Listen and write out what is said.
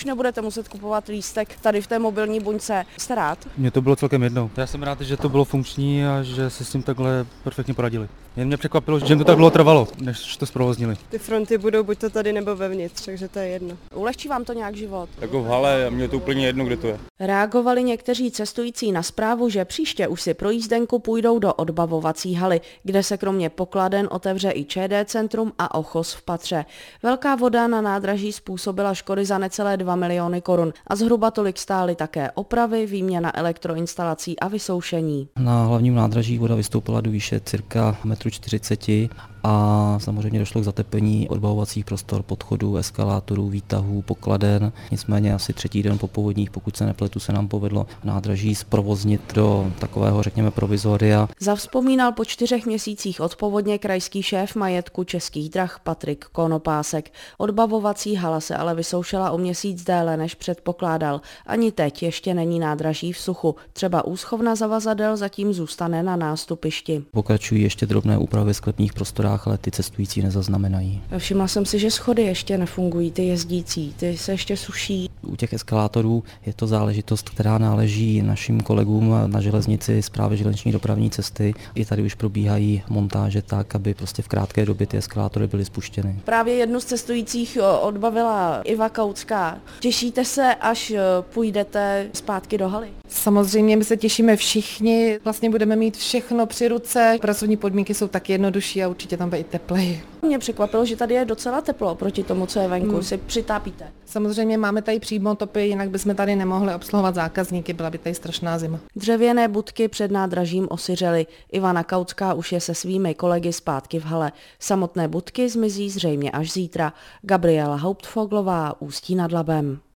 nebudete muset kupovat lístek tady v té mobilní buňce. Jste rád? Mně to bylo celkem jedno. Já jsem rád, že to bylo funkční a že se s tím takhle perfektně poradili. Jen mě překvapilo, že jim to tak dlouho trvalo, než to zprovoznili. Ty fronty budou buď to tady nebo vevnitř, takže to je jedno. Ulehčí vám to nějak život? Jako v hale, mě je to úplně jedno, kde to je. Reagovali někteří cestující na zprávu, že příště už si pro jízdenku půjdou do odbavovací haly, kde se kromě pokladen otevře i ČD centrum a ochos v patře. Velká voda na nádraží způsobila škody za necelé 2 miliony korun a zhruba tolik stály také opravy, výměna elektroinstalací a vysoušení. Na hlavním nádraží voda vystoupila do výše cirka 1,40 m a samozřejmě došlo k zateplení odbavovacích prostor, podchodů, eskalátorů, výtahů, pokladen. Nicméně asi třetí den po povodních, pokud se nepletu, se nám povedlo nádraží zprovoznit do takového, řekněme, provizoria. Zavzpomínal po 4 měsících od povodně krajský šéf majetku Českých drah Patrik Konopásek. Odbavovací hala se ale vysoušela o měsíc déle, než předpokládal. Ani teď ještě není nádraží v suchu. Třeba úschovna zavazadel zatím zůstane na nástupišti. Pokračují ještě drobné úpravy v sklepních prostorách, ale ty cestující nezaznamenají. Všimla jsem si, že schody ještě nefungují, ty jezdící, ty se ještě suší. U těch eskalátorů je to záležitost, která náleží našim kolegům na železnici, Správě železniční dopravní cesty. I tady už probíhají montáže tak, aby prostě v krátké době ty eskalátory byly spuštěny. Právě jednu z cestujících odbavila Iva Kautská. Těšíte se, až půjdete zpátky do haly? Samozřejmě my se těšíme všichni, vlastně budeme mít všechno při ruce. Pracovní podmínky jsou tak jednodušší a určitě tam bude i tepleji. Mě překvapilo, že tady je docela teplo proti tomu, co je venku. Si přitápíte? Samozřejmě máme tady přímo topy, jinak bychom tady nemohli obsluhovat zákazníky, byla by tady strašná zima. Dřevěné budky před nádražím osiřely. Ivana Kautská už je se svými kolegy zpátky v hale. Samotné budky zmizí zřejmě až zítra. Gabriela Hauptfoglová, Ústí nad Labem.